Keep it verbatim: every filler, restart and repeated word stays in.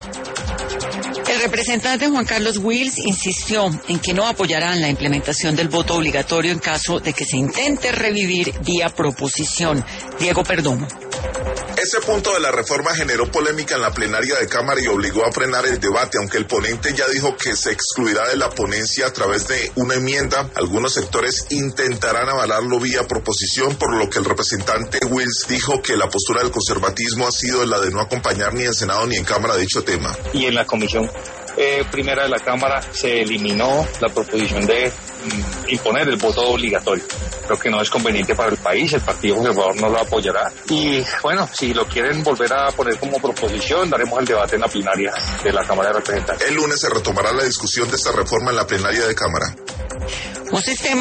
El representante Juan Carlos Wills insistió en que no apoyarán la implementación del voto obligatorio en caso de que se intente revivir vía proposición. Diego Perdomo. Ese punto de la reforma generó polémica en la plenaria de Cámara y obligó a frenar el debate, aunque el ponente ya dijo que se excluirá de la ponencia a través de una enmienda. Algunos sectores intentarán avalarlo vía proposición, por lo que el representante Wills dijo que la postura del conservatismo ha sido la de no acompañar ni en Senado ni en Cámara dicho tema. Y en la comisión eh, primera de la Cámara se eliminó la proposición de mm, imponer el voto obligatorio. Creo que no es conveniente para el país, el Partido Conservador no lo apoyará. Y bueno, si lo quieren volver a poner como proposición, daremos el debate en la plenaria de la Cámara de Representantes. El lunes se retomará la discusión de esta reforma en la plenaria de Cámara. Un sistema